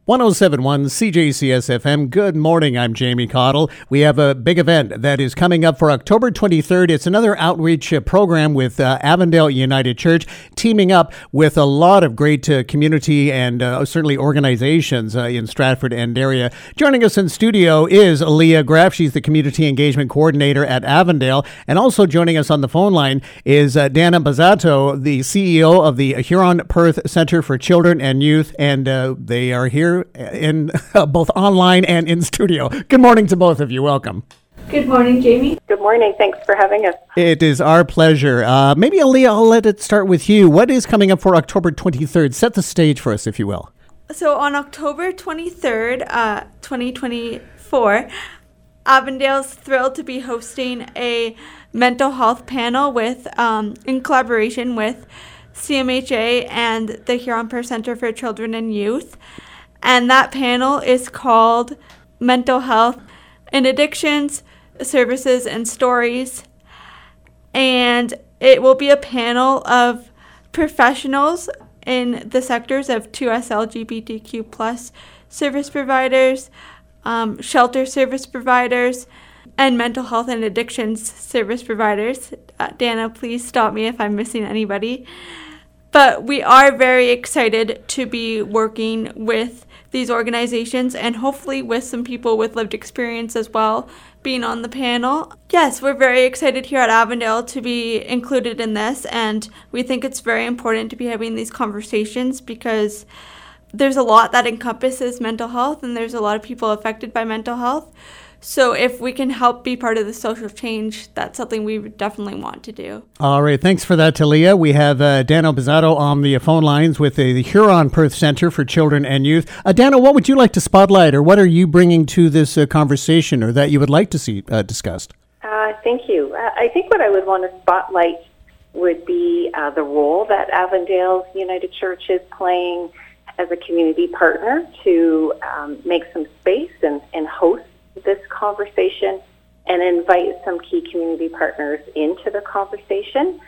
1071 CJCS FM. Good morning. I'm Jamie Cottle. We have a big event that is coming up for October 23rd. It's another outreach program with Avondale United Church, teaming up with a lot of great community and certainly organizations in Stratford and area. Joining us in studio is Leah Graff. She's the Community Engagement Coordinator at Avondale. And also joining us on the phone line is Dana Bazzato, the CEO of the Huron-Perth Center for Children and Youth. And they are here in both online and in studio. Good morning to both of you. Welcome. Good morning, Jamie. Good morning. Thanks for having us. It is our pleasure. Maybe, Aaliyah, I'll let it start with you. What is coming up for October 23rd? Set the stage for us, if you will. So on October 23rd, 2024, Avondale's thrilled to be hosting a mental health panel with, in collaboration with CMHA and the Huron-Perth Center for Children and Youth. And that panel is called Mental Health and Addictions, Services and Stories. And it will be a panel of professionals in the sectors of 2S LGBTQ plus service providers, shelter service providers, and mental health and addictions service providers. Dana, please stop me if I'm missing anybody. But we are very excited to be working with these organizations and hopefully with some people with lived experience as well being on the panel. Yes, we're very excited here at Avondale to be included in this, and we think it's very important to be having these conversations because there's a lot that encompasses mental health and there's a lot of people affected by mental health. So if we can help be part of the social change, that's something we would definitely want to do. All right. Thanks for that, Talia. We have Dana Bazzato on the phone lines with the Huron-Perth Center for Children and Youth. Dana, what would you like to spotlight, or what are you bringing to this conversation, or that you would like to see discussed? Thank you. I think what I would want to spotlight would be the role that Avondale United Church is playing as a community partner to make some space and host this conversation and invite some key community partners into the conversation.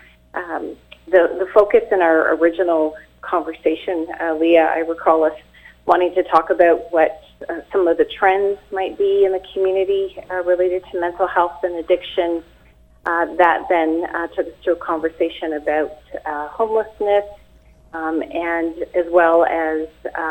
The focus in our original conversation, Leah, I recall us wanting to talk about what some of the trends might be in the community related to mental health and addiction. That then took us to a conversation about homelessness and as well as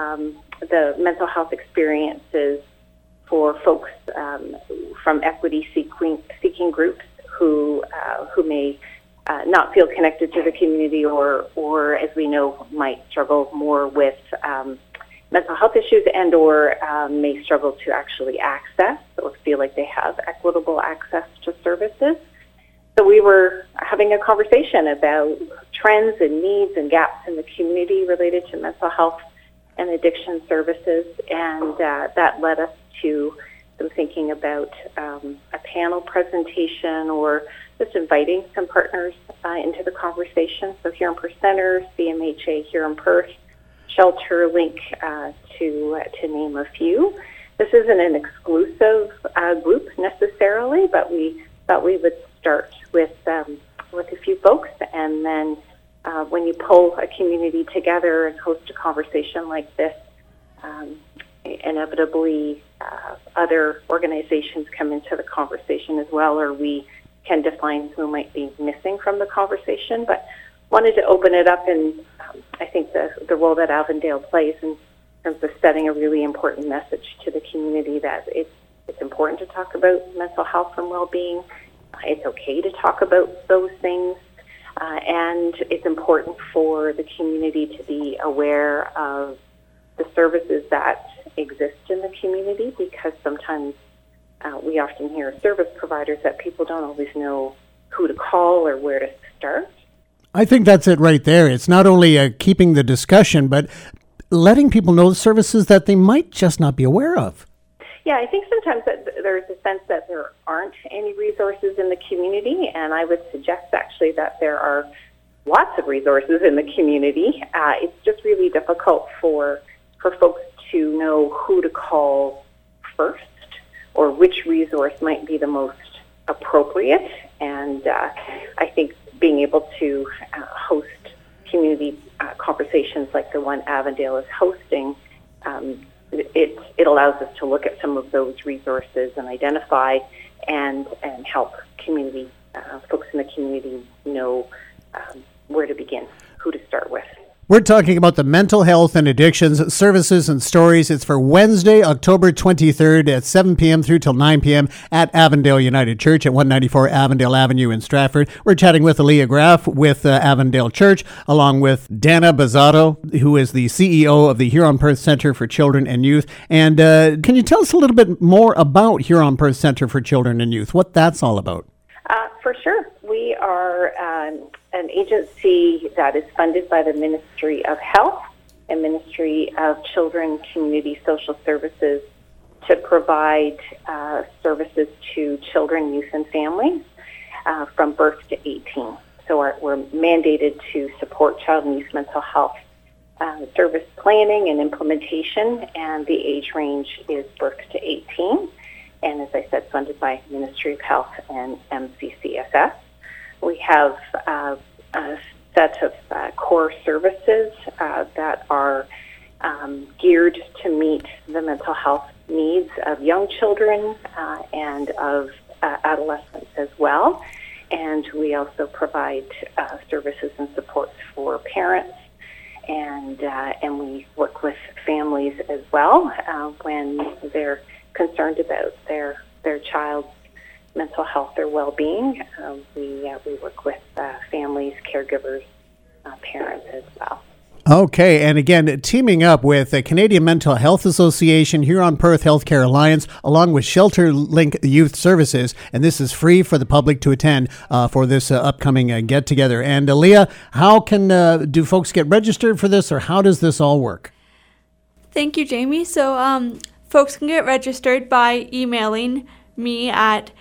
the mental health experiences for folks from equity-seeking groups who may not feel connected to the community or, as we know, might struggle more with mental health issues and or may struggle to actually access or feel like they have equitable access to services. So we were having a conversation about trends and needs and gaps in the community related to mental health and addiction services, and that led us to some thinking about a panel presentation or just inviting some partners into the conversation. So Huron-Perth Center, CMHA Huron-Perth, Shelter Link, to name a few. This isn't an exclusive group necessarily, but we thought we would start with a few folks, and then when you pull a community together and host a conversation like this, inevitably other organizations come into the conversation as well, or we can define who might be missing from the conversation. But wanted to open it up, and I think the role that Avondale plays in terms of setting a really important message to the community that it's important to talk about mental health and well-being. It's okay to talk about those things. And it's important for the community to be aware of the services that exist in the community, because sometimes we often hear service providers that people don't always know who to call or where to start. I think that's it right there. It's not only keeping the discussion, but letting people know the services that they might just not be aware of. Yeah, I think sometimes that there's a sense that there aren't any resources in the community, and I would suggest actually that there are lots of resources in the community. It's just really difficult for folks to know who to call first or which resource might be the most appropriate. And I think being able to host community conversations like the one Avondale is hosting it allows us to look at some of those resources and identify and help community folks in the community know where to begin, who to start with. We're talking about the mental health and addictions services and stories. It's for Wednesday, October 23rd at 7 p.m. through till 9 p.m. at Avondale United Church at 194 Avondale Avenue in Stratford. We're chatting with Aaliyah Graff with Avondale Church, along with Dana Bazzato, who is the CEO of the Huron-Perth Centre for Children and Youth. And can you tell us a little bit more about Huron-Perth Centre for Children and Youth, what that's all about? For sure. We are an agency that is funded by the Ministry of Health and Ministry of Children, Community, Social Services to provide services to children, youth, and families from birth to 18. So we're mandated to support child and youth mental health service planning and implementation, and the age range is birth to 18. And as I said, funded by Ministry of Health and MCCSS. We have a set of core services that are geared to meet the mental health needs of young children and of adolescents as well. And we also provide services and supports for parents, and we work with families as well when they're concerned about their child's mental health or well-being. We work with families, caregivers, parents as well. Okay, and again, teaming up with the Canadian Mental Health Association, Huron-Perth Healthcare Alliance, along with Shelter Link Youth Services, and this is free for the public to attend for this upcoming get-together. And Aaliyah, how can do folks get registered for this, or how does this all work? Thank you, Jamie. So folks can get registered by emailing me at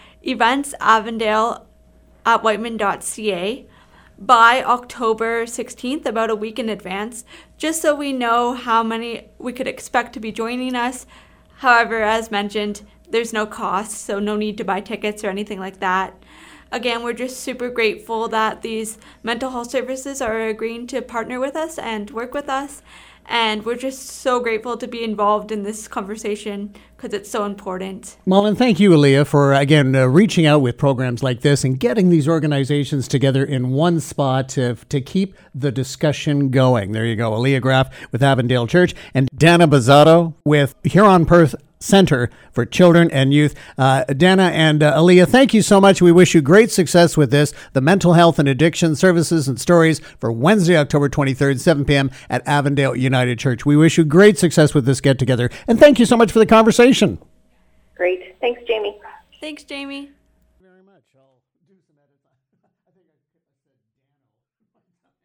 eventsavondale@whiteman.ca by October 16th, about a week in advance, just so we know how many we could expect to be joining us. However, as mentioned, there's no cost, so no need to buy tickets or anything like that. Again, we're just super grateful that these mental health services are agreeing to partner with us and work with us. And we're just so grateful to be involved in this conversation because it's so important. Well, and thank you, Aaliyah, for, again, reaching out with programs like this and getting these organizations together in one spot to keep the discussion going. There you go. Aaliyah Graff with Avondale Church and Dana Bazzato with Huron-Perth Center for Children and Youth. Dana and Aaliyah, thank you so much. We wish you great success with this, the Mental Health and Addiction Services and Stories for Wednesday, October 23rd, 7 p.m. at Avondale United Church. We wish you great success with this get-together, and thank you so much for the conversation. Great. Thanks, Jamie. Thanks, Jamie.